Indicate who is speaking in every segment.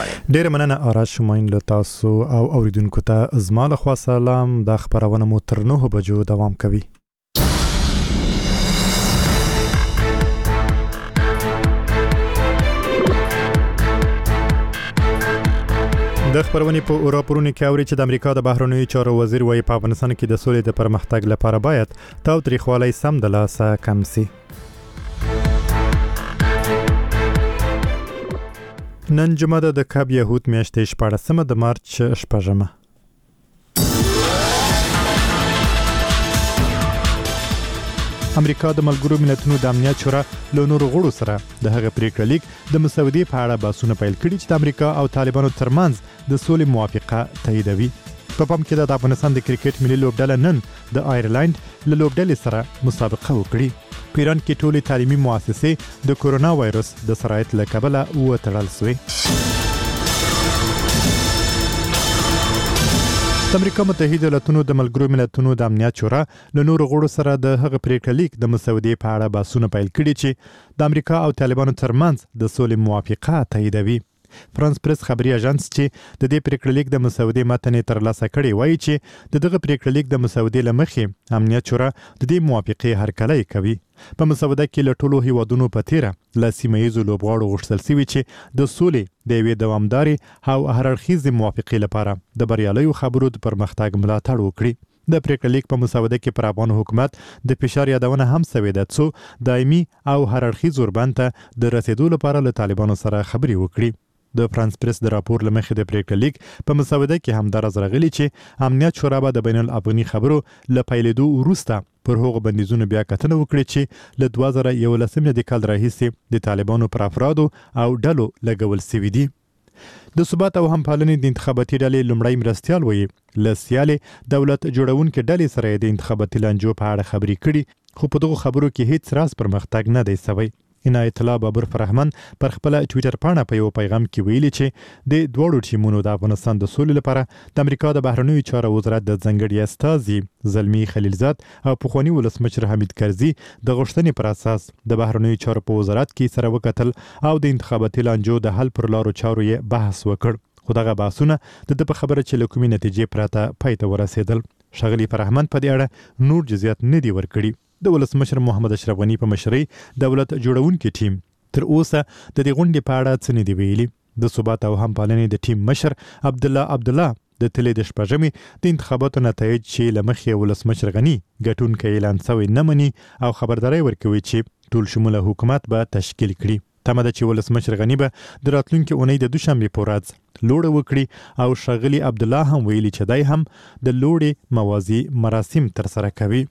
Speaker 1: ډیر مننه آراد شماین له تاسو او اوریدونکو ته زما له خوا سلام. د خبرونه مو تر 9 بجو دوام کوي. د خبرونې په اروپا کې اوري چې د امریکا د بهرنیو چارو وزیر وايي په افغانستان کې د سولې د پرمختګ لپاره باید تاوتریخوالی سم د لاسه کم سي. نن جمعه د کاب یهود میاشتې 14 د مارچ 14. امریکا د ملګرو ملتونو د امنیت شورا له نورو غړو سره د هغه پریکړه لیک د مسودې په اړه بحثونه پیل کړي چې د امریکا او طالبانو ترمنځ د سولې موافقه تاییدوي. په پام کې د افغانستان د کرکټ ملي لوبډله نن د آیرلند له لوبډلې سره مسابقه وکړي. په ایران کې ټولې تعلیمي مؤسسې د کورونا وایرس د سرایت له کبله وتړل شوې. د امریکا متحده ایالاتونو د ملګرو ملتونو د امنیت شورا له نورو غړو سره د هغه پریکړه لیک د مسودې په اړه بحثونه پیل کړي چې د امریکا او طالبانو ترمنځ د سولې موافقه تاییدوي. فرانس پریس خبري اژانس چې د دې پریکړه لیک د مسودې متن ترلاسه کړي وایي چې دغه پریکړه لیک د مسودې لمخې امنیت شورا د دې موافقه هرکلی کوي. په مسوده کې له ټولو هیوادونو په تیره له سیمه‌ییزو لوبغاړو غوښتل شوي چې د سولې د یوې دوامدارې او هررخیزې موافقې لپاره د بریالیو خبرو د پرمختګ ملاتړ وکړي. د پریکړه لیک په مسوده کې پر افغان حکومت د فشار یادونه هم شوې ده چې دایمي او هررخیز اوربند ته د رسیدو لپاره له طالبانو سره خبرې وکړي. د فرانس پریس د راپور لمخې د پریکړه لیک په مسوده کې هم درز راغلی چې امنیت شورا به د بین الافغاني خبرو له پیلېدو وروسته پر هغو بندیزونو بیا کتنه وکړي چې له 2011 کال راهیسې د طالبانو پر افرادو او ډلو لګول شوي دي. د ثبات او همپالنې د انتخاباتي ډلې لومړی مرستیال وایي له سیالې دولت جوړونکې ډلې سره د انتخاباتي لانجو په اړه خبرې کړي، خو په دغو خبرو کې هیڅ راز پرمختګ نه دی شوی. عنایت الله بابر فرحمن پر خپل ټویټر پاڼه په یو پیغام کې ویلي چې د دوړو ټیمونو د افغانستان د سولې لپاره د امریکا د بهرنیو چارو وزارت د ځنګړي استازي زلمی خلیلزاد او پخوانی ولسمشر حمید کرزي د غوښتنې پر اساس د بهرنیو چارو په وزارت کې سره وکتل او د انتخاباتي لانجو د حل پر لارو چارو یې بحث وکړ، خو دغه بحثونه د په خبره چې له کومې نتیجې پرته پای ته ورسېدل. ښاغلي فرحمن په دې اړه نور جزئیات نه دي ورکړي. د ولسمشر محمد اشرف غنی په مشرۍ دولت جوړونکي ټیم تر اوسه د دې غونډې په اړه څه نه دی ویلي. د ثبات او همپالنې د ټیم مشر عبدالله د تلې د شپږمې د انتخاباتو نتایج چې له مخې ولسمشر غنی ګټونکی اعلان شوی نه مني او خبرداری ورکوي چې ټول شموله حکومت به تشکیل کړي. تمه ده چې ولسمشر غنی به د راتلونکي اونۍ د دوشنبې په ورځ لوړه وکړي او ښاغلي عبدالله هم ویلي چې دی هم د لوړې موازي مراسم ترسره کوي.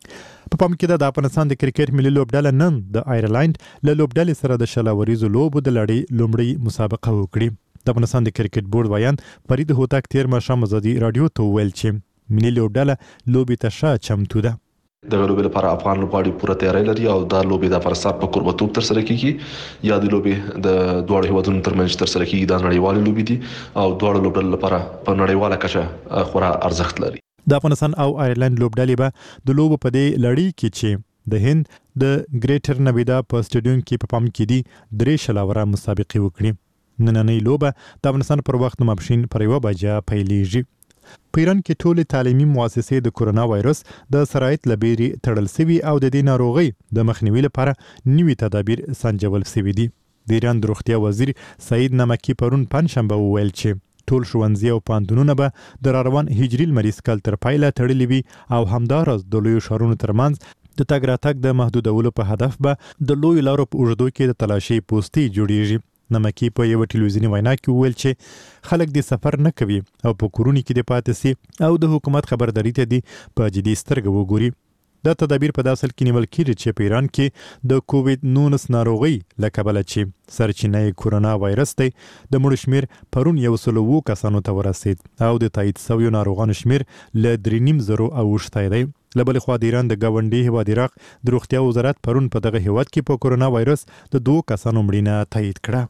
Speaker 1: په پام کې د افغانستان د کرکټ ملي لوبډله نن د آیرلند له لوبډلې سره د شلاوریزو لوبو د لړۍ لومړۍ مسابقه وکړي. د افغانستان د کرکټ بورډ ویان فرید هوتک تیر ماښام ازادي رادیو ته وویل چې ملي لوبډله لوبې ته ښه چمتو ده.
Speaker 2: د لوبې لپاره افغان لوبغاړي پوره تیاری لري او دا لوبې د افغانستان په کوربتوب ترسره کیږي یا د لوبې د دواړو هیوادونو ترمنځ ترسره کیږي. دا نړیوالې لوبې دي او دواړو لوبډلو لپاره په نړیواله کچه خورا ارزښت لري.
Speaker 1: د افغانستان او آیرلند لوبډلې به د لوبو په دې لړۍ کې چې د هند د ګریټر نویدا په سټیډیوم کې په پام کې دي 3 شلاوره مسابقې وکړي. نننۍ لوبه د افغانستان پر وخت ماپښین پر 1 بجه پیلیږي. په ایران کې ټولې تعلیمي مؤسسې د کورونا وایرس د سرایت لبیري تړل شوي او د دې ناروغۍ د مخنیوي لپاره نوي تدابیر سنجول شوي دي. د ایران د روغتیا وزیر سعید نمکی پرون پنځشنبه وویل چې ټول ښوونځي او پوهنتونونه به د راروان هجري لمریز کال تر پایله تړلي وي او همداراز د لویو ښارونو ترمنځ د تګ راتګ د محدودولو په هدف به د لویو لارو په اوږدو کې د تلاشۍ پوستې جوړیږي. نمکی په یو ټلویزیوني وینا کې وویل چې خلک د سفر نه کوي او په کورونو کې د پاتې سي او د حکومت خبرداري ته دي په جدي سترګه وګوري. دا تدابیر په داسې کې نیول کېږي چې په ایران کې د کووډ-19 ناروغۍ له کبله چې سرچینه یې کورونا وایرس دی د مړو شمیر پرون 107 کسانو ته ورسید او د تایید شویو ناروغانو شمیر له 3.5 اوښتی دی. له بلې خوا د ایران د ګاونډي هیواد عراق د روغتیا وزارت پرون په دغه هیواد کې په کورونا وایرس د 2 کسانو مړینه تایید کړه.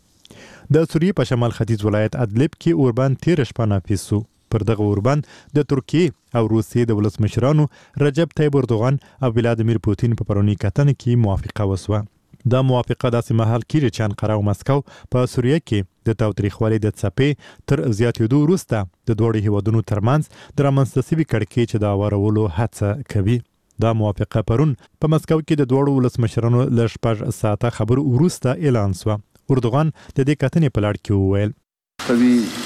Speaker 1: د سوریې په شمال ختیځ ولایت ادلب کې اوربند تیر شپه نافذ شو. پر دغه اوربند د ترکیې او روسیې د ولسمشرانو رجب طیب اردوغان او ولادیمیر پوتین په پرونی کتنه کې موافقه وسوه. دا موافقه داسې مهال کیږي چې انقره او مسکو په سوریه کې د تاوتریخوالي د څپې تر زیاتېدو وروسته د دواړو هیوادونو ترمنځ د رامنځته شوي کړکېچ د هوارولو هڅه کوي. دا موافقه پرون په مسکو کې د دواړو ولسمشرانو له 6 ساعته خبرو وروسته اعلان شوه. اردوغان د دې کتنې په لړ کې وویل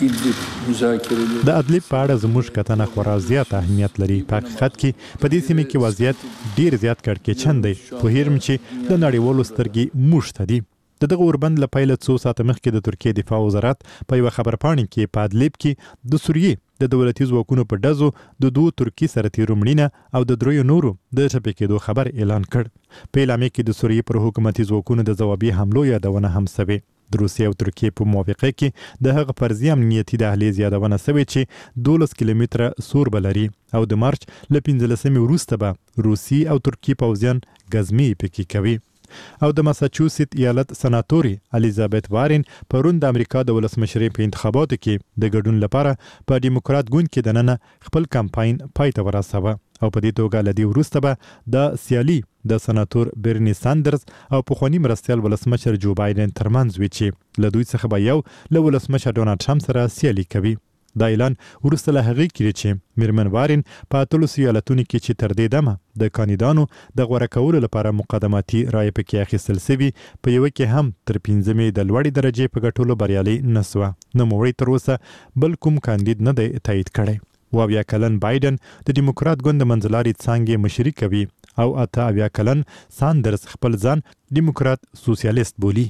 Speaker 1: د ادلیب په اړه زموږ کتنه خورا زیات اهمیت لري. په حقیقت کې په دې سیمه کې وضعیت ډیر زیات کړکېچن دی. پوهیږم چې د نړیوالو سترګې موږ ته دي. دغه اوربند له پیله څو ساعته مخکې د ترکیې دفاع وزارت په یو خبرپاڼه کې په ادلیب کې د سوریې د دولتي ځواکونو په ډزو د 2 ترکی سره تیرو مړینه او د 3 نورو د ټپي کېدو خبر اعلان کړ. په اعلامیه کې د سوریې پر حکومتي ځواکونو د ځوابي حملو یادونه هم شوې. د روسیې او ترکیې په موافقه کې د هغه فرضي امنیتي دهلیز یادونه شوې چې 12 کیلومتره سور بلري او د مارچ له 15 وروسته به روسي او ترکی پوځیان غزمي پکې کوي. او د ماساچوست ایالت سناتوري الیزابت وارن پرون د امریکا د ولسمشرۍ په انتخاباتو کې د ګډون لپاره په ډیموکرات ګوند کې دننه خپل کمپاین پای ته ورساوه او په دې توګه لدی وروسته به د سیالي د سناتور برنی ساندرز او پخوانی مرستیال ولسمشر جو بایدن ترمنځ وي چې له دوی څخه به یو له ولسمشر ډونالډ ټرمپ سره سیالي کوي. دا اعلان وروسته له هغې کېږي چې میرمن وارن په 13 ایالتونو کې چې تر دې دمه د کاندیدانو د غوره کولو لپاره مقدماتي رایې پکې اخیستل شوي په یوه کې هم تر 5مې د لوړې درجې په ګټلو بریالي نه سوه. نوموړی تر اوسه بل کوم کاندید نه دی تایید کړی. 28 کلن بایدن د ډیموکرات ګوند د منځلارې څانګې مشري کوي او 28 کلن ساندرز خپل ځان ډیموکرات سوسیالیست بولي.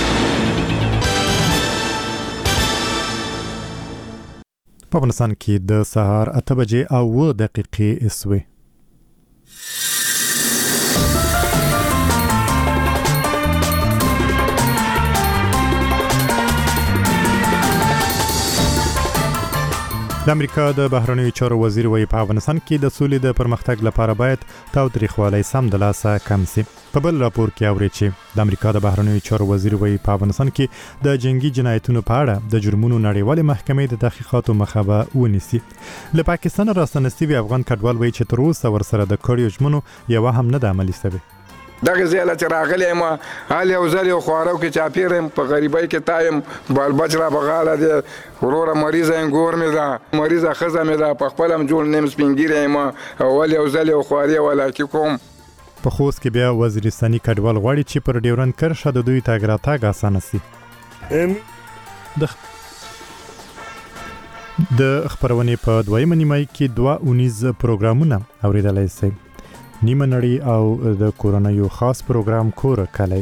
Speaker 1: په افغانستان کې د سهار 8 بجې او 9 دقیقې اسوي. د امریکا د بهرنیو چارو وزیر وایي په افغانستان کې د سولې د پرمختګ لپاره باید تاوتریخوالی سم د لاسه کم شي. په بل راپور کې اوري چې د امریکا د بهرنیو چارو وزیر وایي په افغانستان کې د جنگي جنایتونو په اړه د جرمونو نړیوالې محکمې د تحقیقاتو مخه به ونیسي. له پاکستان راستنستي افغان کډوال وایي چې تر اوسه ورسره د کړیو ژمنو یو هم نه د عملي شوی.
Speaker 3: دغه زیاله چې راغلی ما حال یو ځل یو خوارو کې چاپیرم په غریبۍ کې تایم بال بچ را بغاله دی وروره مریضه یم ګور مې ده مریضه ښځه مې ده په خپل هم جوړ نیم سپینګیری یم اول یو ځل یو خواري ولاکې کوم.
Speaker 1: په خوست کې بیا وزیرستاني کډوال غواړي چې پر ډیورند کرښه د دوی تګ راتګ اسانه شي. د خبرونې په دویمه نیمایي کې 2 اونیز پروګرامونه اوریدلای شئ. نیمه نړۍ او د کورونایو خاص پروګرام کور کلی.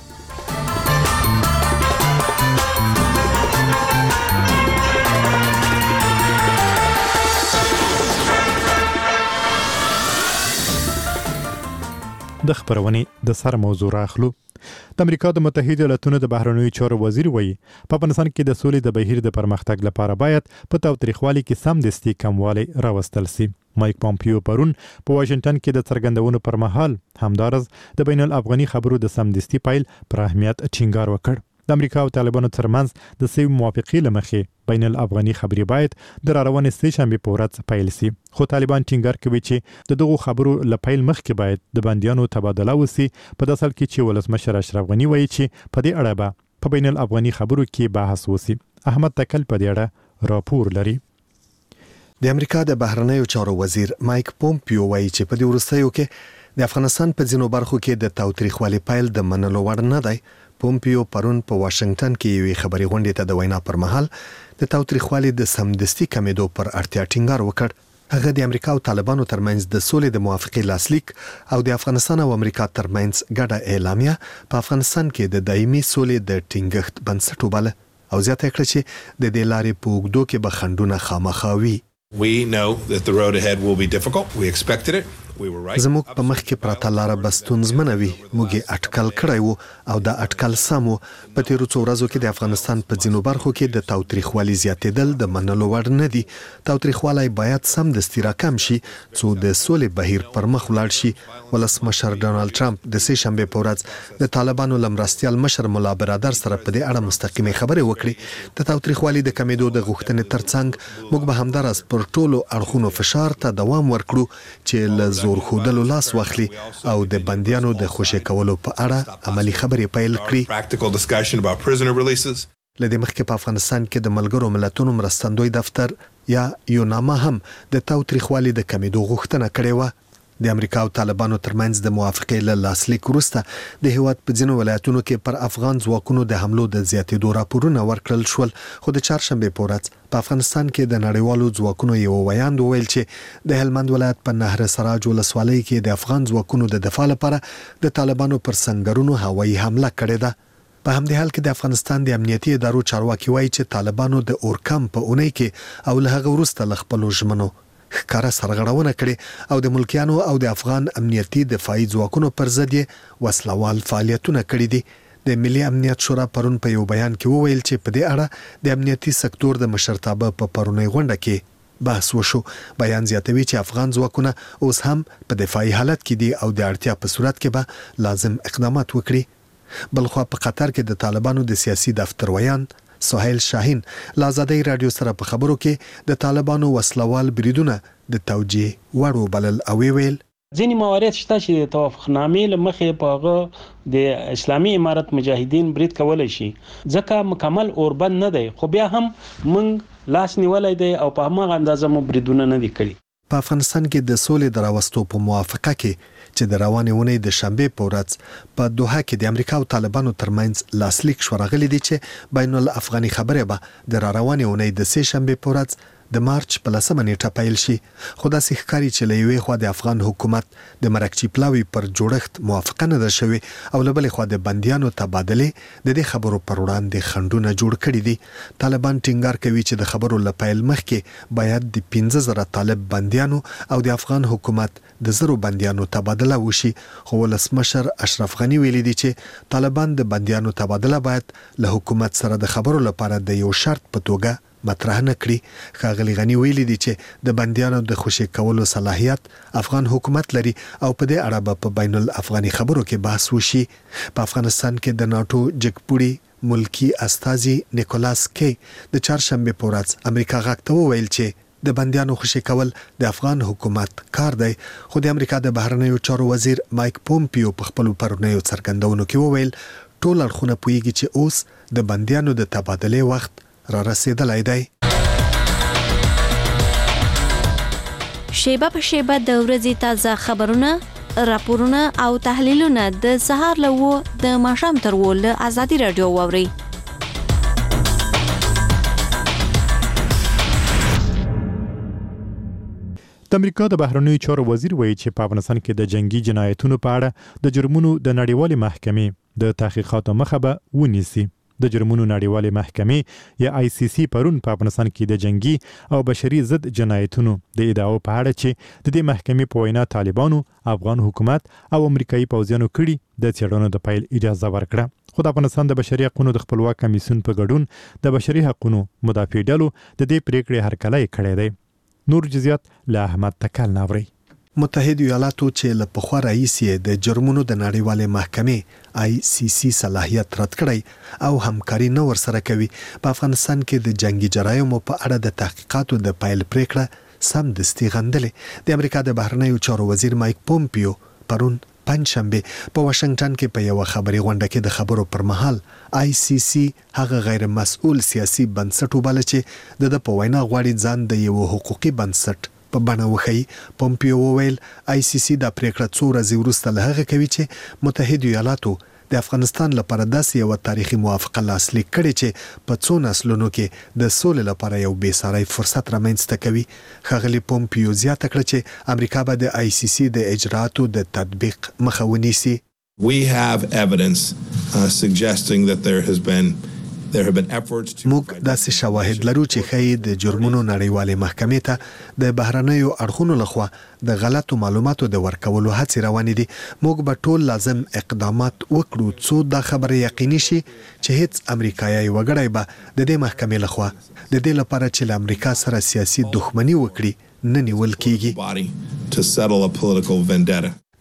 Speaker 1: د خبرونې د سر موضوع راخلو. د امریکا د متحده ایالاتونو د بهرنیو چارو وزیر وایي په افغانستان کې د سولې د بهیر د پرمختګ لپاره باید په تاوتریخوالي کې سمدستي کموالی راوستل شي. مایک پومپیو پرون په واشنگټن کې د څرګندونو پر مهال همدارس د بین الافغاني خبرو د سمدستي پیل پر اهمیت ټینګار وکړ. د امریکا او طالبانو ترمنځ د سوي موافقې لمخې بین الافغاني خبرې باید د راروانې سې شنبې په ورځ پیل شي. خو طالبان ټینګار کوي چې د دغو خبرو له پیل مخکې باید د بندیانو تبادله وشي. په داسې حال کې چې ولسمشر اشرف غني وایي چې په دې اړه به په بین الافغاني خبرو کې بحث وشي. احمد تکل په دې اړه راپور لري.
Speaker 4: د امریکا د بهرنیو چارو وزیر مایک پومپیو وایي چې په دې وروستیو کې د افغانستان په ځینو برخو کې د تاوتریخوالي پیل د منلو وړ نه دی. پومپیو پرون په واشنگټن کې یوې خبري غونډې ته د وینا پر مهال د تاوتریخوالي د سمدستي کمیدو پر اړتیا ټینګار وکړ. هغه د امریکا او طالبانو ترمنځ د سولې د موافقې لاسلیک او د افغانستان او امریکا ترمنځ ګډه اعلامیه په افغانستان کې د دایمي سولې د ټینګښت بنسټ وباله او زیاته کړه چې د دې لارې په اوږدو کې به خنډونه خامخا وي.
Speaker 5: We know that the road ahead will be difficult. We expected it.
Speaker 4: زموږ په مخ کې پراته لار بستونزمنه وي. موږ اټکل کړی وو او دا اټکل سمو. په تیرو څو ورځو کې د افغانستان په ځینو برخو کې د تاوتریخوالي زیاتېدل د منلو وړ نه دي. تاوتریخوالی باید سمدستي راکم شي څو د سولې بهیر پر مخ ولاړ شي. ولسمشر ډونالډ ټرمپ د سې شنبې په ورځ د طالبانو له مرستیال مشر ملا برادر سره په دې اړه مستقیمې خبرې وکړې. د تاوتریخوالي د کمیدو د غوښتنې ترڅنګ موږ به همدارس پر ټولو اړخونو فشار ته دوام ورکړو چې له زور خودلو لاس واخلي او د بندیانو د خوشی کولو په اړه عملی خبرې پیل کړي. لدې مخکې په افغانستان کې د ملګرو ملتونو مرستندوی دفتر یا یوناما هم د تاوتریخوالي د کمیدو غوښتنه کړې و. د امریکا او طالبانو ترمنځ د موافقې له لاسلیک وروسته د هیواد په ځینو ولایتونو کې پر افغان ځواکونو د حملو د زیاتېدو راپورونه ورکړل شول، خو د چهارشنبې په ورځ په افغانستان کې د نړیوالو ځواکونو یو ویاند وویل چې د هلمند ولایت په نهر سراج ولسوالۍ کې د افغان ځواکونو د دفاع لپاره د طالبانو پر سنگرونو هوایي حمله کړې ده. په همدې حال کې د افغانستان د امنیتي ادارو چارواکي وایي چې طالبانو د اورکم په اونۍ کې او له هغه وروسته له خپلو ژمنو ښکاره سرغړونه کړې او د ملکیانو او د افغان امنیتي دفاعي ځواکونو پر ضد یې وسلوال فعالیتونه کړي دي. د ملي امنیت شورا پرون په یو بیان کې وویل چې په دې اړه د امنیتي سکتور د مشرتابه په پرونی غونډه کې بحث وشو. بیان زیاتوي چې افغان ځواکونه اوس هم په دفاعي حالت کې دي او د اړتیا په صورت کې به لازم اقدامات وکړي. بلخوا په قطر کې د طالبانو د سیاسي دفتر ویان سهیل شاهین له آزادۍ رادیو سره په خبرو کې د طالبانو وسلوال بریدونه د توجیه وړ وبلل او ویل
Speaker 6: ځینې موارد شته چې د توافقنامې له مخې په هغه د اسلامي امارت مجاهدین برید کولی شي، ځکه مکمل اوربند نه دی، خو بیا هم موږ لاس نیولی دی او په هماغه اندازه مو بریدونه نه دي کړي.
Speaker 4: په افغانستان کې د سولې د راوستو په موافقه کې چې د روانې اونۍ د شنبې په ورځ په دوحه کې د امریکا او طالبانو ترمنځ لاسلیک شو راغلي دي چې بین الافغاني خبرې به د روانې اونۍ د سه شنبې په ورځ د مارچ په 10 نیټه پیل شي. خو داسې ښکاري چې له یوې خوا د افغان حکومت د مرکچی پلاوي پر جوړښت موافقه نه ده شوې او له بلې خوا د بندیانو تبادله د دې خبرو پر وړاندې خنډونه جوړ کړي دي. طالبان ټینګار کوي چې د خبرو له پیل مخکې باید د 15000 طالب بندیانو او د افغان حکومت د زرو بندیانو تبادله وشي، خو ولسمشر اشرف غنی ویلي دي چې طالبان د بندیانو تبادله باید له حکومت سره د خبرو لپاره د یو شرط په توګه مطرح نه کړي. ښاغلي غنی ویلي دي چې د بندیانو د خوشی کولو صلاحیت افغان حکومت لري او په دې اړه به په بین الافغاني خبرو کې بحث وشي. په افغانستان کې د ناتو جګپوړي ملکی استازي نیکولاس کی د چهارشنبې په ورځ امریکا غاښ ته وویل چې د بندیانو خوشی کول د افغان حکومت کار دی، خو د امریکا د بهرنیو چارو وزیر مایک پومپیو په خپل پرونیو څرګندونو کې وویل ټول اړخونه پوهیږي چې اوس د بندیانو د تبادله وخت را رسیدلی دی.
Speaker 7: شیبه په شیبه د ورځې تازه خبرونه، راپورونه او تحلیلونه د سهار له 9 د ماښام تر 10 له آزادي رادیو واورئ.
Speaker 1: د امریکا د بهرنیو چارو وزیر وایي چې په افغانستان کې د جنگي جنایتونو په اړه د جرمونو د نړیوالې محکمې د تحقیقاتو مخه به ونیسي. د جرمونو نړیوالې محکمې یا ICC پرون په افغانستان کې د جنگي او بشري ضد جنایتونو د ادعاو په اړه چې د دې محکمې په وینا طالبانو، افغان حکومت او امریکایي پوځیانو کړي د څېړنو د پیل اجازه ورکړه. خو د افغانستان د بشري حقوقو د خپلواک کمیسیون په ګډون د بشري حقوقو مدافع ډلو د دې پریکړې هرکلی کړی دی. نور جزئیات له احمد تکل ناوري.
Speaker 4: متحده ایالاتو چې له پخوا راهیسې د جرمونو د نړیوالې محکمې ICC صلاحیت رد کړی او همکاري نه ورسره کوي، په افغانستان کې د جنگي جرایمو په اړه د تحقیقاتو د پیل پریکړه سمدستي غندلې. د امریکا د بهرنیو چارو وزیر مایک پومپیو پرون پنځشنبه په واشنگټن کې په یو خبري غونډه کې د خبرو پر مهال ICC هغه غیر مسؤل سیاسي بنسټ وباله چې د په وینا غواړي ځان د یو حقوقي بنسټ په بڼه وښیي. پومپیو وویل ICC دا پریکړه څو ورځې وروسته له هغه کوي چې متحده ایالاتو د افغانستان لپاره داسې یو تاریخي موافقه لاسلیک کړي چې په څو نسلونو کې د سولې لپاره یو بېساری فرصت رامنځته کوي. ښاغلي پومپیو زیاته کړه چې امریکا به د ICC د اجرااتو د تطبیق مخه ونیسي.
Speaker 5: We have evidence suggesting that there have been efforts to
Speaker 4: موږ داسې شواهد لرو چې ښایي د جرمونو نړیوالې محکمې ته د بهرنیو اړخونو لخوا د غلطو معلوماتو د ورکولو هڅې روانې دي. موږ به ټول لازم اقدامات وکړو څو دا خبره یقیني شي چې هیڅ امریکایي وګړی به د دې محکمې لخوا د دې لپاره چې له امریکا سره سیاسي دښمني وکړي نه نیول کیږي.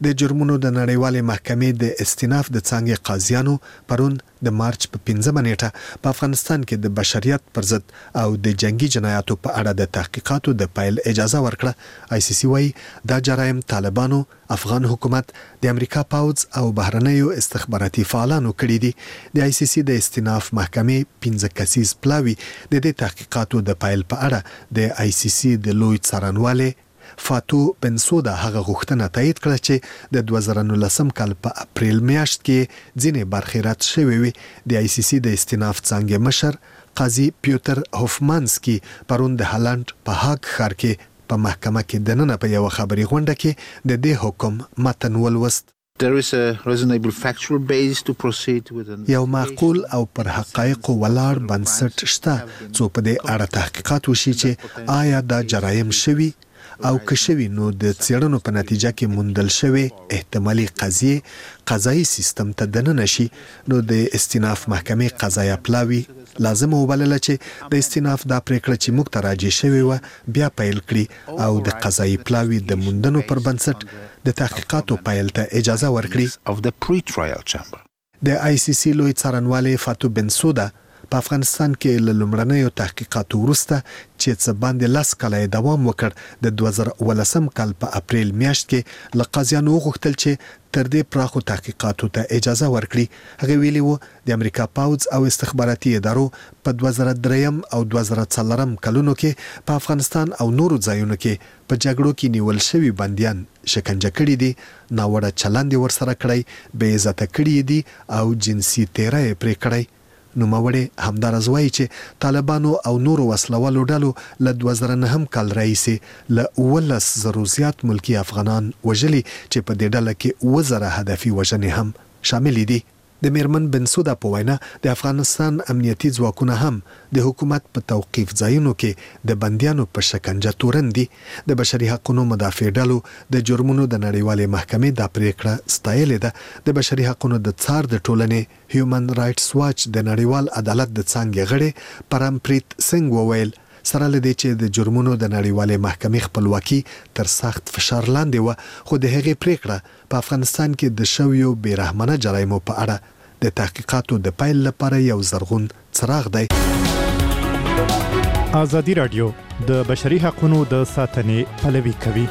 Speaker 4: د جرمونو د نړیوالې محکمې د استیناف د څانګې قاضیانو پرون د مارچ په 15 نیټه په افغانستان کې د بشریت پر ضد او د جنگي جنایاتو په اړه د تحقیقاتو د پیل اجازه ورکړه. ICC وايي دا جرایم طالبانو، افغان حکومت، د امریکا پاوځ او بهرنیو استخباراتي فعالانو کړي دي. د ICC د استیناف محکمې 15 کسیز پلاوی د دې تحقیقاتو د پیل په اړه د ICC د لوی څارنوالې فاتو بنسودا هغه غوښتنه تایید کړه چې د 2019 کال په اپریل میاشت کې ځینې برخې رد شوې وي. د ICC د استیناف څانګې مشر قاضي پیوتر هوفمانسکي پرون د هالند په هاګ ښار کې په محکمه کې دننه په یو خبري غونډه کې د دې حکم متن ولوست.
Speaker 8: There is a reasonable factual basis to proceed with an
Speaker 4: یو معقول او پر حقایقو ولاړ بنسټ شته څو په دې اړه تحقیقات وشي چې آیا دا جرایم شوي او که شوي نو د څېړنو په نتیجه کې موندل شوی احتمالي قضایي سیستم ته دننه شي. نو د استیناف محکمې قضایه پلاوي لازم وبلله چې د استیناف دا پریکړه چې موږ ته راجع شوې وه بیا پیل کړي او د قضایي پلاوي د موندنو پر بنسټ د تحقیقاتو پیل ته اجازه ورکړي. د ICC لوی څارنوالې فاتو بنسودا په افغانستان کې له لومړنیو تحقیقاتو وروسته چې څه باندې 10 کاله دوام وکړ د 2019 کال په اپریل میاشت کې له قاضیانو وغوښتل چې تر دې پراخو تحقیقاتو ته اجازه ورکړي. هغه ویلي وو د امریکا پاوځ او استخباراتي ادارو په 2003 او 2004 کلونو کې په افغانستان او نورو ځایونو کې په جګړو کې نیول شوي بنديان شکنجه کړي دي، ناوړه چلند ورسره کړی، بې عزته کړي دي او جنسي تیری پرې کړی. نوموړی همدارز وایي چې طالبانو او نورو وسلوالو ډلو له 2009 کال راهیسې له 11,000 زیات ملکی افغانان وژلي چې په دې ډله کې 1000 هدفي وژنې هم شامل دي. د میرمن بنسودا په وینا د افغانستان امنیتي ځواکونه هم د حکومت په توقیف ځایونو کې د بندیانو په شکنجه تورن دي. د بشري حقوقو مدافع ډلو د جرمونو د نړیوالې محکمې د پریکړه ستایلې ده. د بشري حقوقو د څار د ټولنې هیومن رائټس واچ د نړیوال عدالت د څانګې غړي پرمپریت سنگ وویل سره لدی چې د جرمونو د نړیوالې محکمې خپلواکي تر سخت فشار لاندې و، خو د هغې پریکړه په افغانستان کې د شویو بیرحمانه جرایمو په اړه د تحقیقاتو د پیل لپاره یو زرغون څراغ دی.
Speaker 1: ازادي رادیو د بشري حقوقو د ساتنې پلوي کوي.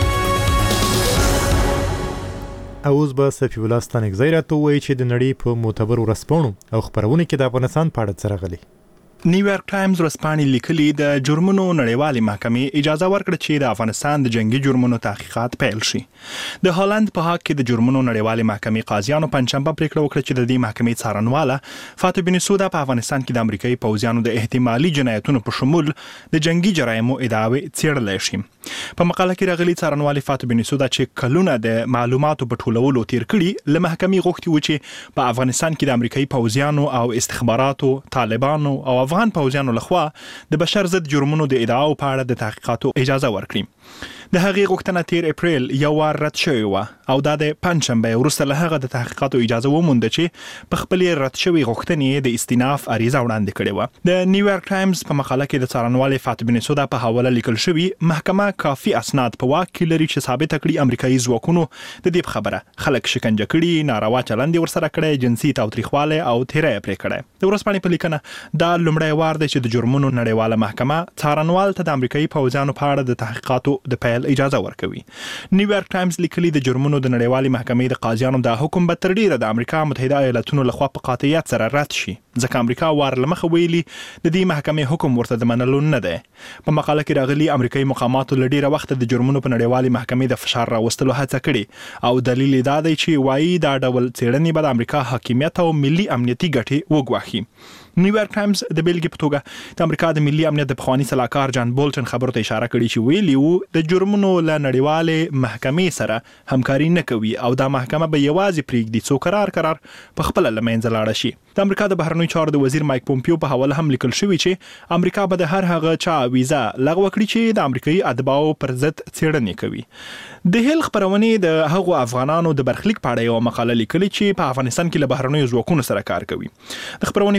Speaker 1: اوس به صفی الله ستانکزی راته وایي چې د نړۍ په معتبرو ورځپاڼو او خبرونو کې د افغانستان په اړه څه راغلي.
Speaker 9: نیویارک ټایمز ورځپاڼې لیکلي د جرمونو نړیوالې محکمې اجازه ورکړه چې د افغانستان د جنگي جرمونو تحقیقات پیل شي. د هالند په هاګ کې د جرمونو نړیوالې محکمې قاضیانو پنځشنبه پریکړه وکړه چې د دې محکمې څارنواله فاتو بنسودا په افغانستان کې د امریکایي پوځیانو د احتمالي جنایتونو په شمول د جنگي جرایمو ادعاوې څېړلی شي. په مقاله کې راغلي څارنوالې فاتو بنسودا چې کلونه د معلوماتو په ټولولو تیر کړي له محکمې غوښتي و چې په افغانستان کې د امریکایي پوځیانو او استخباراتو، طالبانو او افغان پوځیانو لخوا د بشر ضد جرمونو د ادعاو په اړه د تحقیقاتو اجازه ورکړي. د هغې غوښتنه تیر اپریل یو وار رد شوې وه او دا د پنځشنبه وروسته له هغه د تحقیقاتو اجازه ومونده چې په خپلې رد شوې غوښتنې د استیناف عریضه وړاندې کړې وه. د نیویارک ټایمز په مقاله کې د څارنوالې فاتو بنسودا په حواله لیکل شوي محکمه کافي اسناد په واک کې لري چې ثابته کړي امریکایي ځواکونو د دې خبره خلک شکنجه کړي، ناروا چلند ورسره کړی، جنسي تاوتریخوالی او تیری پرې کړی. د ورځپاڼې په لیکنه دا لومړی وار دی چې د جرمونو نړیواله محکمه څارنوال ته د امریکایي پوځیانو په اړه د تحقیقاتو د پیل اجازه ورکوي. نیویارک ټایمز لیکلي د جرمونو د نړیوالې محکمې د قاضیانو دا حکم به تر ډیره د امریکا متحده ایالاتونو لخوا په قاطعیت سره رد شي، ځکه امریکا وار له مخه ویلي د دې محکمې حکم ورته د منلو نه دی. په مقاله کې راغلي امریکایي مقاماتو له ډیره وخته د جرمونو په نړیوالې محکمې د فشار راوستلو هڅه کړې او دلیل دا دی چې وایي دا ډول څېړنې به د امریکا حاکمیت او ملي امنیتي ګټې وګواښي. نیویارک ټایمز د بیلګې په توګه د امریکا د ملي امنیت د پخواني سلاکار جان بولټن خبرو ته اشاره کړې چې ویلي وو د جرمونو له نړیوالې محکمې سره همکاري نه کوي او دا محکمه به یوازې پرېږدي څو قرار په خپله له منځه لاړه شي. د امریکا د بهرنیو چارو د وزیر مایک پومپیو په حواله هم لیکل شوي چې امریکا به د هر هغه چا ویزا لغوه کړي چې د امریکایي اتباعو پر ضد څېړنې کوي. د هیل خپرونې د هغو افغانانو د برخلیک په اړه یوه مقاله لیکلې چې په افغانستان کې له بهرنیو ځواکونو سره کار کوي. د خپرونې په لیکنه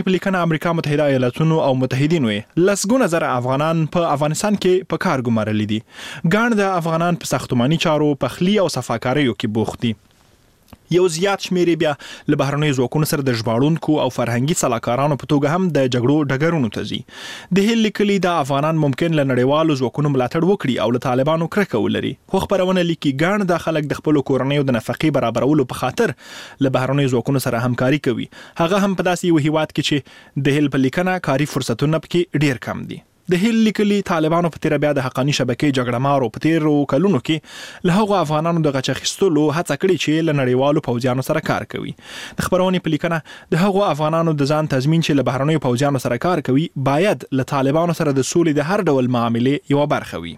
Speaker 9: امریکا متحده ایالاتونو او متحدینو لسګونه زره افغانان په افغانستان کې په کار ګمارلي دي. ګڼ د افغانان په ساختماني چارو، پخلي او صفاکاریو کې بوخت دي. یو زیات شمیر بیا له بهرنیو ځواکونو سره د ژباړونکو او فرهنګي سلاکارانو په توګه هم د جګړو ډګرونو ته ځي. د هیل لیکلي د افغانان ممکن له نړیوالو ځواکونو ملاتړ وکړي او له طالبانو کرکه ولري، خو خبرونه لیکي ګڼ د خلک د خپلو کورنیو د نفقې برابرولو په خاطر له بهرنیو ځواکونو سره همکاري کوي، هغه هم په داسې یو هیواد کې چې د هیل په لیکنه کاري فرصتونه پکې ډیر کم دي. د هیل لیکلي طالبانو په تیر بیا د حقاني شبکې جګړهمارو په تیرو کلونو کې له هغو افغانانو د غچ اخیستلو هڅه کړې چې له نړیوالو پوځیانو سره کار کوي. د خبرونې په لیکنه د هغو افغانانو د ځان تضمین چې له بهرنیو پوځیانو سره کار کوي باید له طالبانو سره د سولې د هر ډول معاملې یوه برخه وي.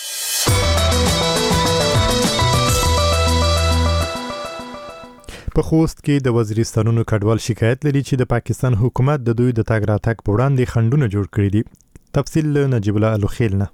Speaker 1: په خوست کې د وزیرستانونو کډوال شکایت لري چې د پاکستان حکومت د دوی د تګ راتګ په وړاندې خنډونه جوړ کړي دي. تفصیل نجیب الله الخیل نه.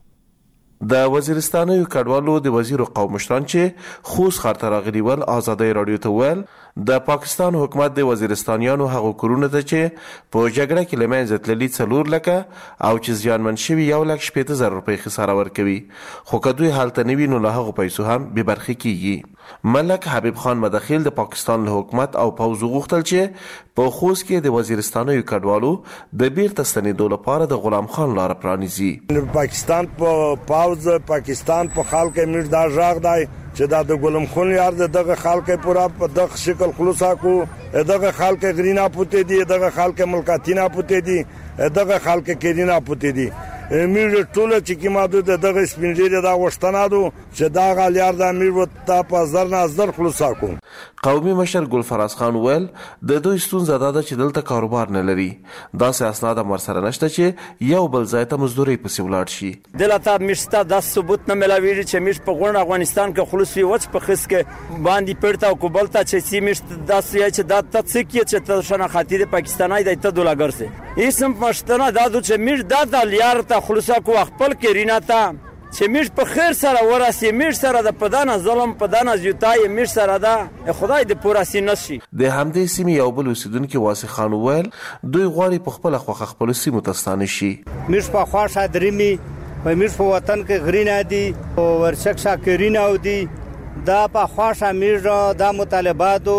Speaker 10: د وزیرستانو کډوالو د وزیر قوم مشران چې خوست ښار ته راغلي ول ازادۍ راډیو ته ویل د پاکستان حکومت د وزیرستانیانو هغو کورونو ته چې په جګړه کې له منځه تللي 4 لکه او چې زیانمن شوي 1,60,000 روپۍ خساره ورکوي، خو که دوی هلته نه وي نو له هغو پیسو هم بې برخې کیږي. ملک حبیب خان مدخیل د پاکستان له حکومت او پوځ غوښتل چې په خوست کې د وزیرستانو کډوالو د بیرته ستنېدو لپاره د غلام خان لاره پرانیزي.
Speaker 11: پاکستان په پوځ پاکستان په خلک موږ دا ژغ دی چې دا د غلام خان یار دغه خلک پورا په دغه شکل خلاصا کو، دغه خلک غرینا پوتې دي، دغه خلک ملکاتینا پوتې دي، دغه خلک کیرینا پوتې دي. موږ ټول چې کی ماده دغه سپینډری دا وشتنه دو چې دا غالیار د امیر وتا په زر نه زر خلاصا کو.
Speaker 10: قومي مشر ګلفراز خان ویل د دوی ستونزه دا ده چې دلته کاروبار نه لري، داسې اسناد هم ورسره نشته چې یو بل ځای ته مزدوري پسې ولاړ شي.
Speaker 12: دلته مشته د ثبوت نه ملاویږي چې مش په غون افغانستان کې خلوص وي وڅ په خس کې باندې پړتا او کوبل ته چې سی مشت داسې چې دا تڅکی چې ته شنه خاطر پاکستاني د ته دولګر سي اسم پښتنه دا چې مش د لیار ته خلوصا کو خپل کرینا ته چې مش په خیر سره وراسي، مش سره د پدانه ظلم پدانه زیاتای مش سره دا خدای د پوراسی نشي.
Speaker 10: د همدې سیمې یو بل اوسیدونکو واسي خان ویل دوی غواړي په خپل خوخه خپل سیمو ته ستانه شي.
Speaker 13: مش په خواشه درمي په مش په وطن کې غرینا دي او ورشک شاکرینا او دي دا په خواشه مش دا مطالباتو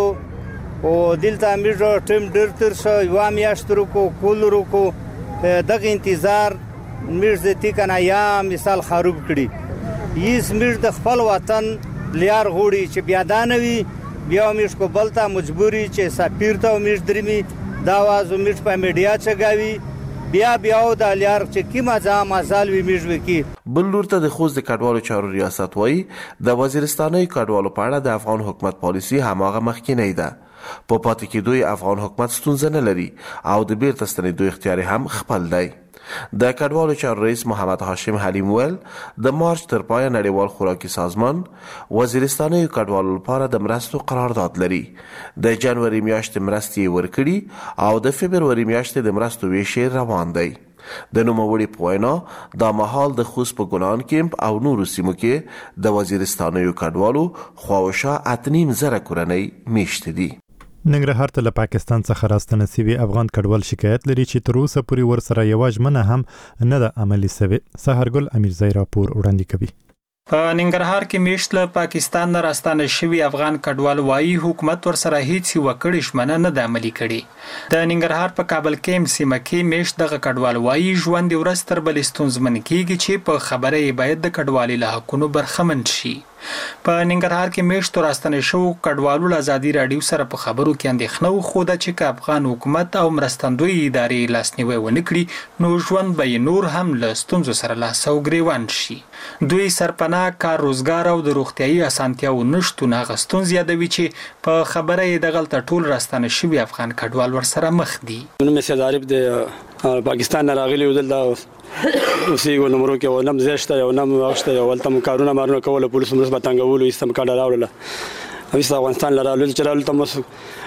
Speaker 13: او دلته مش ټیم ډیر تر شو یو میاشترو کو کولرو کو دغه انتظار مرزتی کنه یا مثال خراب کړي یس مر د خپل وطن لیار غوړي چې بیا دانوي بیا مش کو بلتا مجبوری چې سفیر ته مش درمي دا واز مش په میډیا چګاوي بیا د لیار چې کیما ځا مازال وی مش وکي.
Speaker 10: بل لور ته د خوست د کډوالو چارو ریاست وایي د وزیرستاني کډوالو په اړه د افغان حکومت پالیسي هماغه مخکینی ده. په پاتې کې دوی افغان حکومت ستونزه نه لري او د بیرته ستنېدو اختیار هم خپل دی. د کډوالو چارو رئیس محمد هاشم حلیم ویل د مارچ تر پایه نړیوال خوراکي سازمان وزیرستاني کډوالو لپاره د مرستو قرارداد لري. د جنوري میاشتې مرستې ورکړي او د فبروري میاشتې د مرستو ویشې روان دی. د نوموړي په وینا دا مهال د خوست په ګلان کیمپ او نورو سیمو کې د وزیرستاني کډوالو خواوشا 8,500 کورنۍ میشته دي.
Speaker 1: ننګرهار ته له پاکستان څخه راستنه سوي افغان کډوال شکایت لري چې تر اوسه پورې ورسره یو ژمنه هم نه ده عملي شوې. سحرګل امیرزی راپور وړاندې کوي.
Speaker 14: په ننګرهار کې میشت له پاکستان نه راستانه شوي افغان کډوال وایي حکومت ورسره هیڅ وکړې ژمنه نه ده عملي کړې. د ننګرهار په کابل کې سیمه کې میشت دغه کډوال وایي ژوند ورځ تر بلې ستونزمن کیږي چې په خبره یې باید د کډوالۍ له حقونو برخمن شي. په ننګرهار کې میشتو راستنه شو کډوالو له ازادي راډیو سره په خبرو کې اندېښنه وښوده چې که افغان حکومت او مرستندوی ادارې لاسنیوی ونه کړي نو ژوند به یې نور هم له ستونزو سره لاس او ګریوان شي. دوی سرپناه کار روزګار او د روغتیایي اسانتیاو نشتون هغه ستونزې یادوي چې په خبره یې دغلته ټول راستنه شوي افغان کډوال ورسره مخ دي.
Speaker 15: نوم یې سید عارف د پاکستان نه راغلی و دلته اوسېږو نمرو کې یو نم زیشته یو نم واخشته یو هلته مو کارونه مارونه کوله پولیسو مرسته به تنګولو ایسته م کاډه راوړله او ایسته افغانستان له راغلل چې راغلل ته مو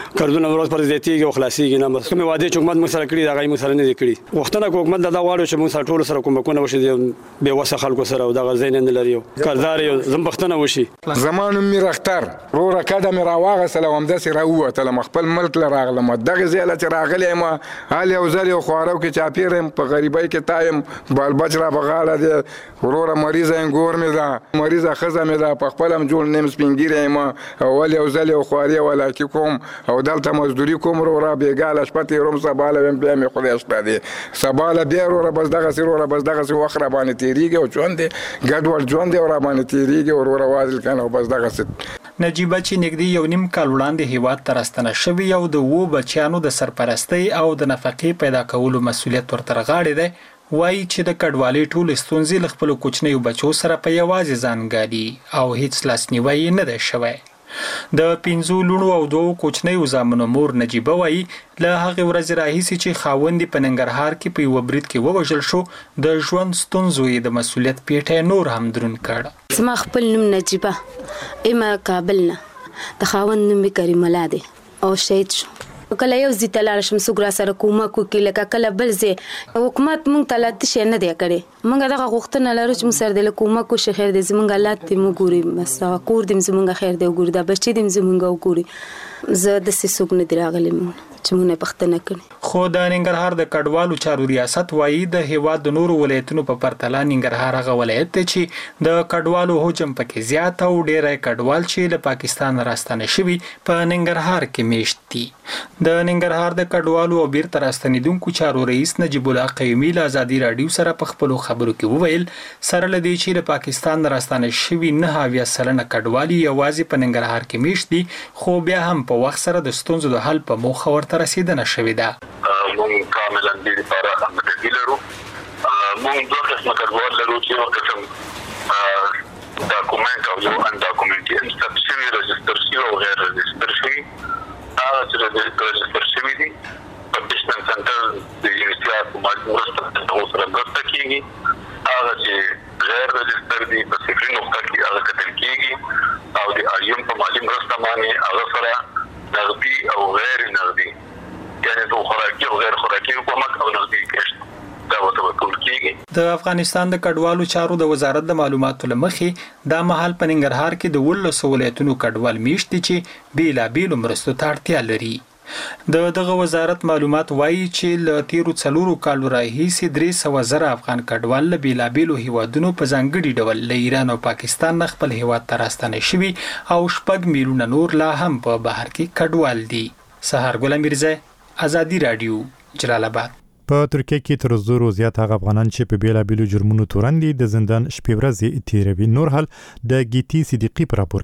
Speaker 15: قرضونه ورځ پر زیاتیږي او خلاصيږي نه بس کوم وعده چې حکومت موږ سره کړی دا غي موږ سره نه کړی وختونه حکومت دا غواړي چې موږ سره ټول سره کومکونه وشي به وسه خلکو سره او دا غزین نه لري کاردار یو زمبختنه وشي
Speaker 3: زمانو می رختر رو رکاده می راواغه سلام د سره وته خپل ملک لراغله دغه زیاله چې راغلی ما حال یو ځل یو خوارو کې چاپیرم په غریبای کې تایم بال بچرا بغاله دي ورور مریض انګور می دا مریض خزه می دا په خپل هم جوړ نیم سپینګیری ما اول یو ځل یو خواري ولا کې کوم او دلته مزدوري کوم ورور بیګاله شپته روم سباله بیا می خدای شپه دي سباله بیا ورور بس دغه سره بس دغه سره وخره باندې تیریږي او ژوند ګډوډ ژوند ور باندې تیریږي ورور وادل کنه بس دغه
Speaker 14: نجیبه چې نږدې یو نیم کال وړاندې هیواد ته راستنه شوی او د وو بچیانو د سرپرستی او د نفقې پیدا کولو مسولیت ورته غاړې دی وایي چې د کډوالۍ ټول ستونزې له خپلو کوچنیو بچو سره په یوازې ځان ګالي او هیڅ لاسنیوی نه دی شوی د 5 لونو او 2 کوچنیو زامنو مور نجیبه وایي له هغې ورځې راهیسې چې خاوند په ننګرهار کې په یوه برید کې ووژل شو د ژوند ستونزو یې د مسولیت پیټی نور هم دروند کړ
Speaker 16: زما خپل نوم نجیبه اما کابل نه د خاوند نوم یې کریم الله دی او شهید شو کله یو ځای ته لاړ شم څوک راسره کومک وکړي لکه کله بل ځای حکومت موږ ته لا څه شی نه دی کړی موږ دغه غوښتنه لرو چې موږ سره د کومک وشي خیر دی زموږ حالات دې موږ ګوري بس کور دې زموږ خیر دی وګوري دا بچي دې زموږ وګوري زه داسې څوک نه دی راغلی چې موږ نه پوښتنه کړې
Speaker 14: خو د ننګرهار د کډوالو چارو ریاست وایي د هیواد د نورو ولایتونو په پرتله ننګرهار هغه ولایت دی چې د کډوالو حجم پکې زیات او ډیری کډوال چې له پاکستان راستنه شوي په ننګرهار کې میشت دي د ننګرهار د کډوالو او بیرته راستنېدونکو چارو رئیس نجیب الله قیومي له ازادي راډیو سره په خپلو خبرو کې وویل سره له دې چې له پاکستان راستنه شوي 9% کډوال یوازې په ننګرهار کې میشت دي خو بیا هم په وخت سره د ستونزو د حل په موخه ورته رسیدنه شوې ده
Speaker 17: مونږ کاملا دې لپاره همدردي لرو مونږ دوه قسمه کډوال لرو چې یو قسم ډاکومنټ او یو ان ډاکومنټي انسټاپ شوي رجستر شوي او غیر رجستر شوي هغه چې رجستر شوي دي په پېشمن سنټر د یونیسیار په مالي مرسته هغو سره مرسته کېږي هغه چې غیر رجستر دي په صفري نقطه کې هغه کتل کېږي او د آیون په مالي مرسته باندې هغه سره نغدي او غیر نغدي یعنی د خوراکي او غیر خوراکي کومک او نغدي کېشت دا وته ټول کېږي
Speaker 14: د افغانستان د کډوالو چارو د وزارت د معلوماتو لمخې دا مهال په ننګرهار کې د 12 ولایتونو کډوال میشت دي چې بیلابیلو مرستو ته اړتیا لري دغه وزارت معلومات وایي چې له تیرو 4 کالو راهیسې 300,000 افغان کډوال له بیلابیلو هیوادونو په ځانګړي ډول له ایران او پاکستان نه خپل هیواد ته راستنه شوي او 6 میلیونه نور لا هم په بهر کې کډوال دي سهار ګل میرزا ازادي راډیو جلال آباد
Speaker 1: په ترکیه کې تر 200 زیات هغه افغانان چې په بیلابیلو جرمونو تورن دي د زندان شپې ورځې تیروي نور حال د گیتی صدیقی پر راپور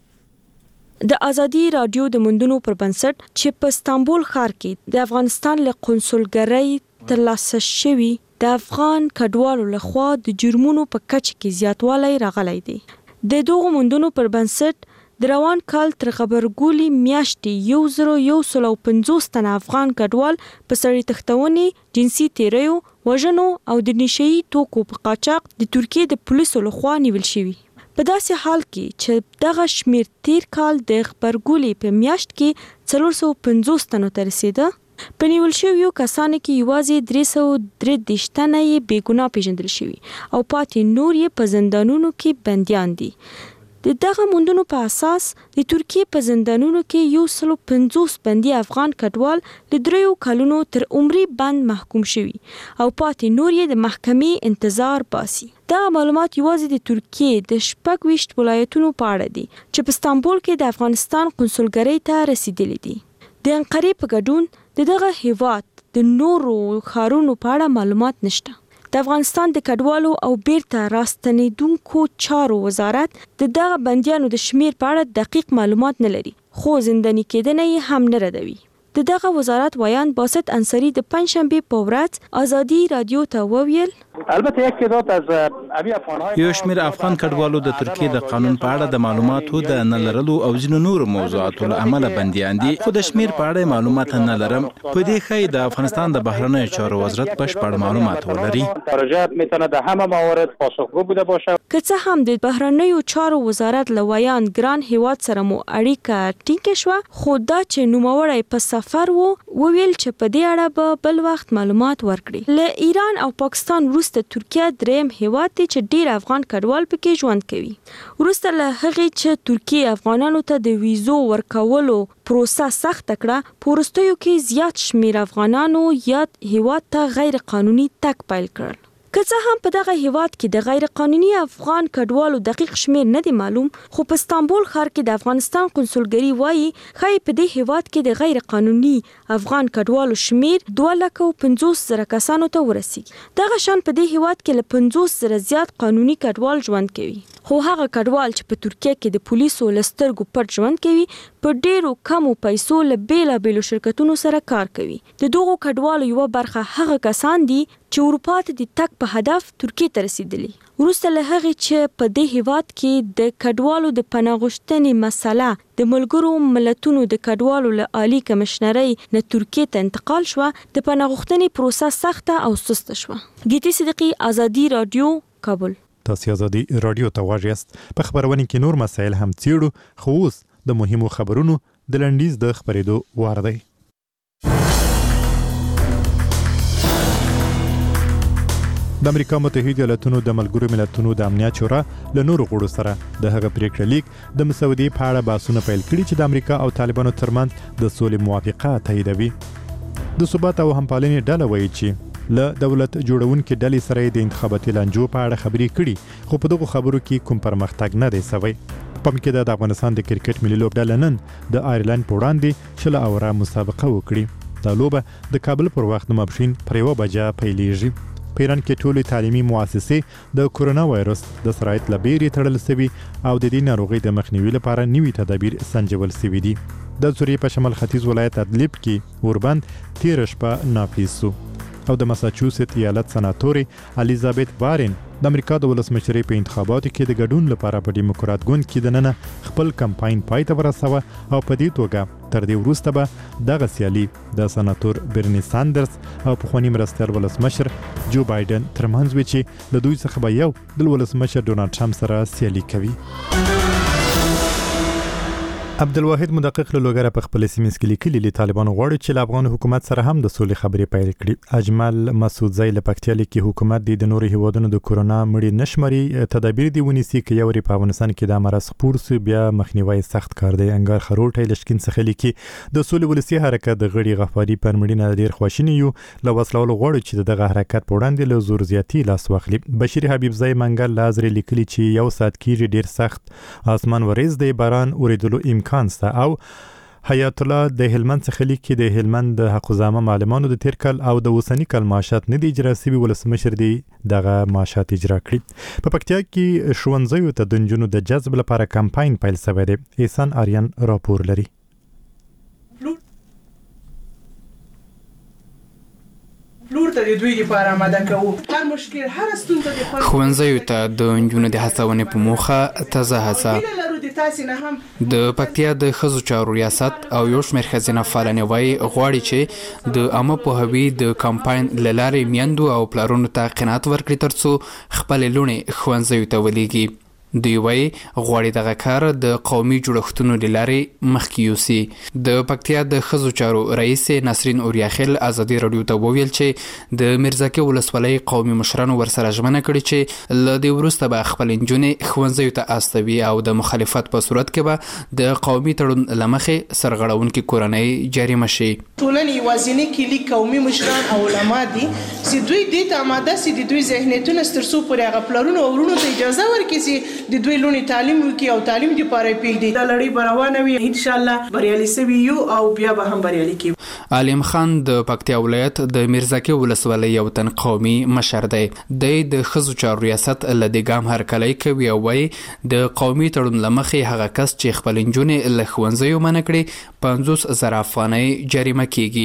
Speaker 1: کې
Speaker 18: د ازادي راډیو د مندونو پر بنسټ چې په استانبول ښار کې د افغانستان له قونسلګرۍ ترلاسه شوی د افغان کډوالو لخوا د جرمونو په کچه کې زیاتوالی راغلی دی د دغو مندونو پر بنسټ د روان کال تر خبرګولي میاشتې 1150 تنه افغان کډوال په سړي تختونې جنسي تیریو وژنو او د نشئی توکو په قاچاق د ترکیه د پولیسو لخوا نیول شوي په داسې حال کې چې دغه شمیر تیر کال د خبرګولي په میاشت کې 450 تنو ته رسیده په نیول شویو کسانو کې یوازې 333 تنه یې بېګناه پیژندل شوي او پاتې نور یې په زندانونو کې بندیان دي د دغه موندنو په اساس د ترکیه په زندانونو کې 150 بندي افغان کډوال له 3 کلونو تر عمري بند محکوم شوي او پاتې نور یې د محکمې انتظار باسي دا معلومات یوازې د ترکیه د 26 ولایتونو په اړه دي چې په استانبول کې د افغانستان قونسلګرۍ ته رسیدلي دي د انقرې په ګډون دغه هیواد د نورو ښارونو په اړه معلومات نشته د افغانستان د کډوالو او بیرته راستنېدونکو چارو وزارت د دغه بندیانو د شمیر په اړه دقیق معلومات نه لري خو زنداني کېدنه یې هم نه ردوي د دغه وزارت ویان باسط انصاری د پنځشنبه په ورځ ازادي رادیو ته وویل
Speaker 19: البته یک تعداد از ابي افغان‌های
Speaker 20: یو شمېر افغان کډوالو د ترکیې د قانون په اړه د معلوماتو د نه لرلو او ځینو نورو موضوعاتو له امله بندیان دي، خو د شمېر په اړه معلومات نه لرم. په دې ښایي د افغانستان د بهرنیو چارو وزارت بشپړ معلومات ولري.
Speaker 19: مراجعات میتونه در همه موارد پاسخگو بوده باشه.
Speaker 18: که څه هم د بهرنیو چارو وزارت لویان ګران هیواد سره مو اړیکه ټینګه شوه، خو دا چې نوموړی په سفر وویل چې په دې اړه به بل وخت معلومات ورکړي. له ایران او پاکستان وروسته ترکیه دریم هیواد دی چې ډیر افغان کډوال پکې ژوند کوي. وروسته له هغې چې ترکیه افغانانو ته د ویزو ورکولو پروسه سخت کړه، په وروستیو کې زیات شمیر افغانانو یاد هیواد ته غیر قانوني تګ پیل کړل. که څه هم په دغه هیواد کې د غیر قانوني افغان کډوالو دقیق شمیر نه دی معلوم، خو په استانبول ښار کې د افغانستان قونسلګري وایي ښایي په دې هیواد کې د غیر قانوني افغان کډوالو شمیر 250,000 کسانو ته ورسیږي. دغه شان په دې هیواد کې له 50,000 زیات قانوني کډوال ژوند کوي، خو هغه کډوال چې په ترکیه کې د پولیسو له سترګو پټ ژوند کوي په ډیرو کمو پیسو له بیلابیلو شرکتونو سره کار کوي. د دغو کډوالو یوه برخه هغه کسان دي چې اروپا ته د تګ په هدف ترکیه ته رسیدلی. وروسته له هغې چې په دې هیواد کې د کډوالو د پناه غوښتنې مسله د ملګرو ملتونو د کډوالو له عالی کمشنرۍ نه ترکیې ته انتقال شوه، د پناه غوښتنې پروسه سخته او سسته شوه. ګیتی صدیقی، آزادي رادیو، کابل.
Speaker 1: تاسو آزادي رادیو ته واژ یاست. په خبرونه کې نور مسایل هم څیړو، خو اوس د مهمو خبرونو د لنډیز د خبرېدو وار دی. د امریکا متحده ایالاتونو د ملګرو ملتونو د امنیت شورا له نورو غړو سره د هغه پریکړه لیک د مسودې په اړه بحثونه پیل کړي چې د امریکا او طالبانو ترمنځ د سولې موافقه تاییدوي. د ثبات او همپالنې ډله وایي چې له دولت جوړونکو ډلې سره د انتخاباتي لانجو په اړه خبرې کړي، خو په دغه خبرو کې کوم پرمختګ نه دی شوی. په کې د افغانستان د کرکټ ملي لوبډله نن د آیرلند په وړاندې شل اوره مسابقه وکړي. دا لوبه د کابل پر وخت د ماپښین پر 1 بجه پیلیږي. په ایران کې ټولې تعلیمي مؤسسې د کورونا وایرس د سرایت لبیري تړل شوي او د دې ناروغۍ د مخنیوي لپاره نوي تدابیر سنجول شوي دي. د سوریې په شمال ختیځ ولایت ادلب کې اوربند 13 شپه نافذ شو او د مساچوسټ ایالت سناتوري الیزابت وارن د امریکا د ولسمشرۍ په انتخاباتو کې د ګډون لپاره په ډیموکرات ګوند کې د نن خپل کمپاین پای ته ورسوه او په دې توګه تر دې وروسته به دغه سیالي د سناتور برني ساندرز او پخوانی مرستیال ولسمشر جو بایدن ترمنځ وي چې له دوی څخه به یو د ولسمشر ډونالد ټرمپ سره سیالي کوي. عبدالواحد مدقق له لوګره په خپل سیمه کې لیکلي چې طالبان غواړي چې افغان حکومت سره هم د سولې خبرې پیل کړي. اجمل مسعودزی له پکتیا لیکي حکومت د نورو هیوادونو د کورونا مړي نشمري تدابیر دی ونیسي چې یو ری په افغانستان کې د مرض خپور سو بیا مخنیوي سخت کار دی. انګار خروټي لشکین څخه لیکي د سولې ولسی حرکت د غړي غفاري پر مړي نه ډیر خوشینی یو له وسلوالو غواړي چې دغه حرکت په وړاندې له زور زیاتی لاس واخلي. بشیر حبیبزی منګل لازر لیکلي چې یو سات کې ډیر سخت اسمان وریز دی، باران اوریدلو امکان سته. او حیات الله د هلمند څخه لیکي د هلمند د حقوقزامه معلمانو د تیر کال او د اوسنی کال معاشات نه دی اجرا شوي، ولسمشر دی دغه معاشات اجرا کړي. په پکتیا کې ښوونځیو ته د نجونو د جذب لپاره کمپاین پیل شوی دی. احسان آریان راپور لري.
Speaker 21: لور ته د دوی لپاره آماده کوو. هر مشکل، هر ستونزه د خپل
Speaker 22: ښوونځیو ته د نجونو د هڅونې په موخه تازه هڅه د پکتیا د ښځو چارو ریاست او یو شمېر ښځینه فعالانې وایي غواړي چې د عامه پوهاوي د کمپاین له لارې میندو او پلارونو ته قناعت ورکړي ترڅو خپلې لوڼې ښوونځیو ته ولیږي. دوی وایي غواړي دغه کار د قومي جوړښتونو له لارې مخکې یوسي. د پکتیا د ښځو چارو رئیس نسرین اوریاخیل ازادي رادیو ته وویل چې د میرزکه ولسوالۍ قومي مشرانو ورسره ژمنه کړې چې له دې وروسته به خپل نجونې ښوونځیو ته استوي او د مخالفت په صورت کې به د قومي تړون له مخې سرغړونکي کورنۍ جریمه شي.
Speaker 21: ټولنې یوازینی کلي قومي مشران او علما دي چې دوی دې ته آماده سي د دوی ذهنیتونه ستر څو پورې هغه پلرونو او ورونو ته اجازه ورکړي چې د دوی لونې تعلیم وکړي او تعلیم دې پاره پیږدي. دا لړۍ به روانه وي، ان شاء الله بریالي سوي یو او بیا به هم بریالي کیږو.
Speaker 22: علیم خان د پکتیا ولایت د میرزکه ولسوالۍ یو تن قومي مشر دی. د ښځو چارو ریاست له دې ګام هرکلی کوي او وایي د قومي تړون له مخې هغه کس چې خپل نجونې له ښوونځیو منع کړي 50,000 افغانۍ جریمه کیږي.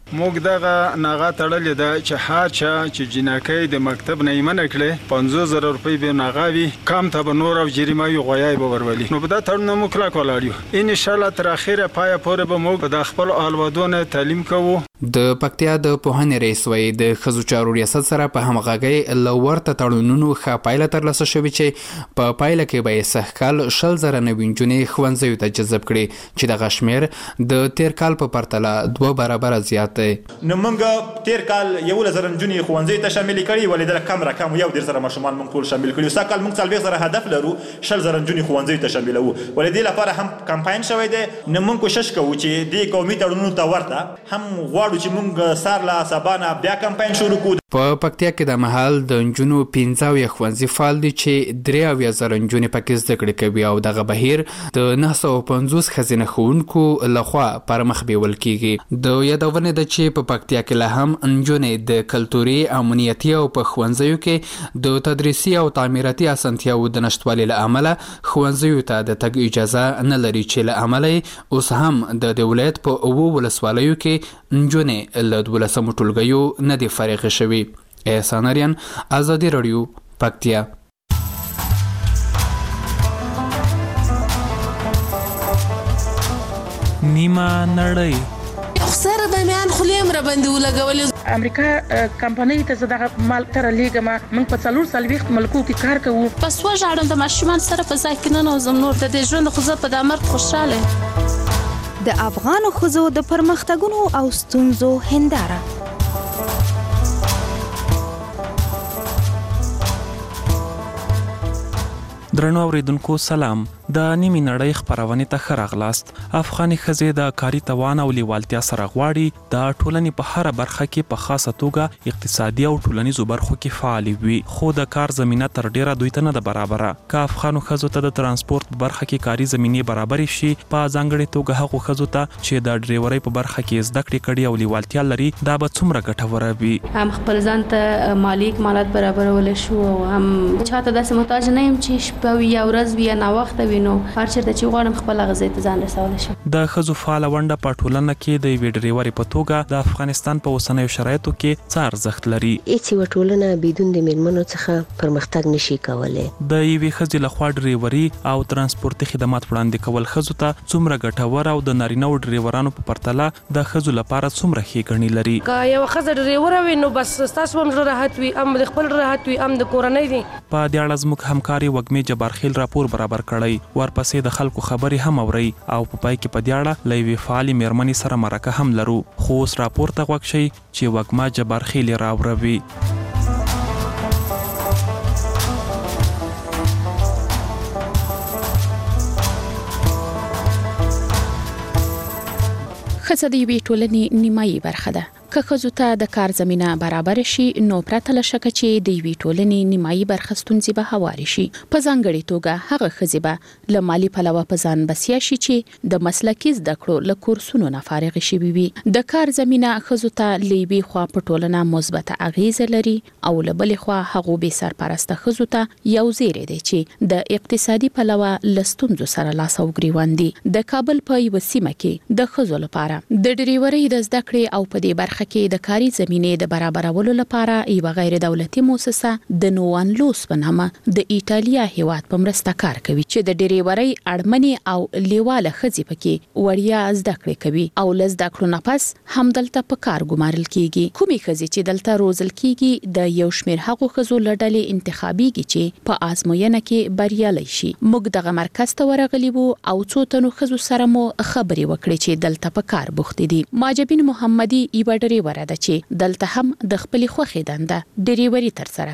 Speaker 2: موږ دغه ناغه تړلې ده چې هر چا چې جنکۍ د مکتب نه یې منع کړې 50,000 روپۍ به ناغه وي کم ته به نور او جریمه وي غویای به ورولي نو په دا تړون موږ کلک ولاړ یو ان شاء الله تر اخره پایه پورې به موږ د خپل اولادونو تعلیم کوو.
Speaker 22: د پکتیا د پوهنې رئیس وایي د ښځو چارو ریاست سره په همغږۍ له ورته تړونونو ښه پایله ترلاسه شوې چې په پایله کې به یې سږکال 100,000 نوې نجونې ښوونځیو ته جذب کړي چې دغه شمېر د تیر کال په پرتله 2 برابره زیات دی.
Speaker 9: نو موږ تیر کال 11,000 نجونې ښوونځیو ته شامل کړي ولې د کم رقم یو ډیر سره ماشومان موږ ټول شامل کړي. سږکال موږ 40,000 هدف لرو 100,000 نجونې ښوونځیو ته شاملو ولې دې لپاره هم کمپاین شوی دی. نو موږ کوشش کوو چې د قومي تړونونو ته ورته هم غواړو چې موږ لا سبانه بیا کمپاین شروع کړو.
Speaker 22: په پکتیا کې د مهال د نجونو 15 ښوونځي فعال دي چې 3,000 نجونې پکې زده کړې کوي او دغه بهیر د 950 ښځینه ښوونکو لخوا پر مخ بیول کیږي. د یادونه ده چې په پکتیا کې لا هم نجونې د کلتوري امنیتي او په ښوونځیو کې د تدریسي او تعمیراتي اسانتیاو د نشټوالي له امله ښوونځیو ته د تګ اجازه نه لري چې له امله اوس هم د ولایت په 9 ولسوالیو کې نجونې له 12 ټولګیو نه دي فارغ شوي. احسان اریان، آزادی رادیو، پکتیا.
Speaker 6: نیمه نړۍ
Speaker 21: سره د میان خلیم را باندې ولګولې امریکا کمپنۍ ته زداغه مال تر لیګما موږ په 4 ملکو کې کار کوو.
Speaker 23: پس وژاړم د ماشومان سره په ځای کې نه نوزم نور د دې ژوند خو زه په د مرګ خوشاله.
Speaker 7: د افغان ښځو د پرمختګونو او ستونزو هنداره.
Speaker 6: درنو اوریدونکو سلام. د نیمې نړۍ خبرونه ته ښه راغلاست. افغاني ښځې د کاري توان او لیوالتیا سره غواړي د ټولنې په هر برخه کې په خاصه توګه اقتصادي او ټولنیزو برخو کې فعال وي خو د کار زمينه تر ډیره دوی ته نه ده برابره. که افغانو ښځو ته د ترانسپورت په برخه کې کاري زمينه برابر شي په ځانګړي توګه هغه ښځو ته چې د ډرایورۍ په برخه کې زده کړې کړي او لیوالتیا لري دا به څومره ګټوره وي.
Speaker 23: هم خپل ځان ته مالی کمالات برابرول شو او هم چاته داسې محتاج نه يم چې په یو ورځ وي نه وخت وینو هر چیرته چې غواړم خپل غزې ته ځان رسول شم.
Speaker 6: د ښځو فعال ونډه په ټولنه کې د یوې ډرایورۍ په توګه د افغانستان په اوسنیو شرایطو کې څه ارزښت لري؟
Speaker 24: هیڅ ټولنه بدون د میرمنو څخه پرمختګ نشي کولای.
Speaker 6: د یوې ښځې لخوا ډرایوري او ترانسپورتي خدمات وړاندې کول ښځو ته څومره ګټور او د نارینه او ډرایورانو په پرتله د ښځو لپاره څومره ښې ګڼې لري؟
Speaker 21: که یو ښځه ډرایور وي نو بس تاسو هم راحت وي ام د خپل راحت وي ام د کورنۍ دي.
Speaker 6: په دې اړه زموږ همکاري وګمې جبارخیل راپور برابر کړی ورپسې د خلکو خبرې هم اوري او په پای کې په دې اړه له یوې فعالې میرمنې سره مرکه هم لرو خو اوس راپور ته غوږ شئ چې وګمه جبارخیل راوروي.
Speaker 25: ښځه د یوې ټولنې نیمایي برخه ده. که ښځو ته د کار زمينه برابر شي نو پرته له شکه چې د یوې ټولنې نیمایي برخه ستونزې به هواري شي. په ځانګړي توګه هغه ښځې به له مالی پلوه په ځان بسیا شي چې د مسلکي زده کړو له کورسونو نه فارغ شوي وي. د کار زمينه ښځو ته له یوې خوا په ټولنه مثبته اغیزه لري او له بلې خوا هغو بې سرپرسته ښځو ته یو زیری دی چې د اقتصادي پلوه له ستونزو سره لاس او ګریوان دي. د کابل په یوه سیمه کې د ښځو لپاره د ډرایورۍ د زده کړې او په دې برخه کې د کاري زمينې د برابرولو لپاره یو غیر دولتي مؤسسه د نوان لوس په نامه د ایټالیا هیواد په مرسته کار کوي چې د ډرایورۍ اړمنې او لیواله ښځې پکې وړیا زده کړې کوي او له زده کړو نه پس هم دلته په کار ګمارل کیږي. کومې ښځې چې دلته روزل کیږي د یو شمېر هغو ښځو له ډلې انتخابيږي چې په آزموینه کې بریالي شي. موږ دغه مرکز ته ورغلي وو او څو تنو ښځو سره مو خبرې وکړې چې دلته په کار بوخت دي. ماجبین محمدي یو ډرایور ده چې دلته هم د خپل خوخې دنده ډرایوري تر سره